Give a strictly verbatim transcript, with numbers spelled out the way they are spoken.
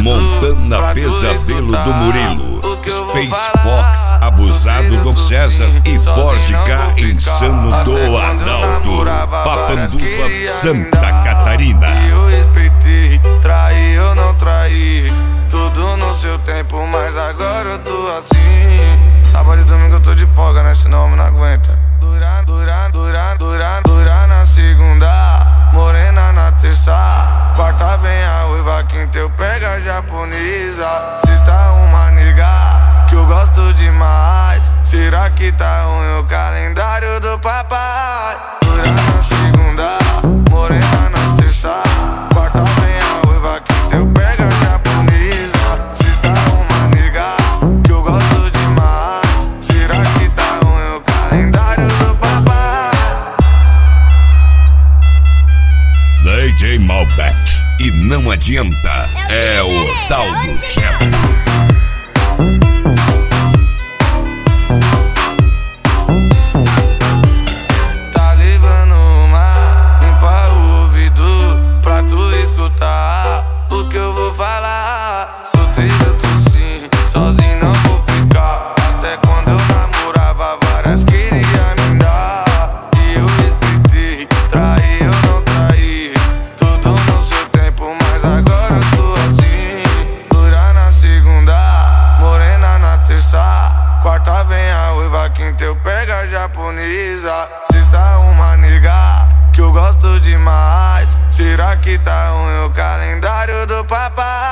Montana Pesadelo do Murilo, Space Fox abusado do César e Ford K insano do Adalto, Papanduva, Santa Catarina. Eu respeitei, traí ou não traí, tudo no seu tempo, mas agora eu tô assim. Sábado e domingo eu tô de folga, né? Senão eu não aguenta. Dura, dura, dura, dura, dura na segunda, morena na terça, quarta vem a uiva, quinta eu pego a japonesa. Sexta uma nega que eu gosto demais, será que tá ruim o calendário do papai? Dura na segunda, morena na terça, quarta vem a uiva, quinta eu pego a japonesa. Sexta uma nega que eu gosto demais, será que tá ruim o calendário do papai? D J Malbec, e não adianta, é o tal do chefe. Tá levando uma, limpa o ouvido pra tu escutar o que eu vou falar. Solteiro eu tô sim, sozinho não vou ficar. Até quando eu namorava, várias queria me dar. E eu respeitei, traí ou não traí, tudo no seu tempo, mas agora eu tô assim. Dura na segunda, morena na terça, quarta vem a uiva, quinta eu pego a japonesa. Sexta uma nega que eu gosto demais, será que tá ruim o calendário do papai?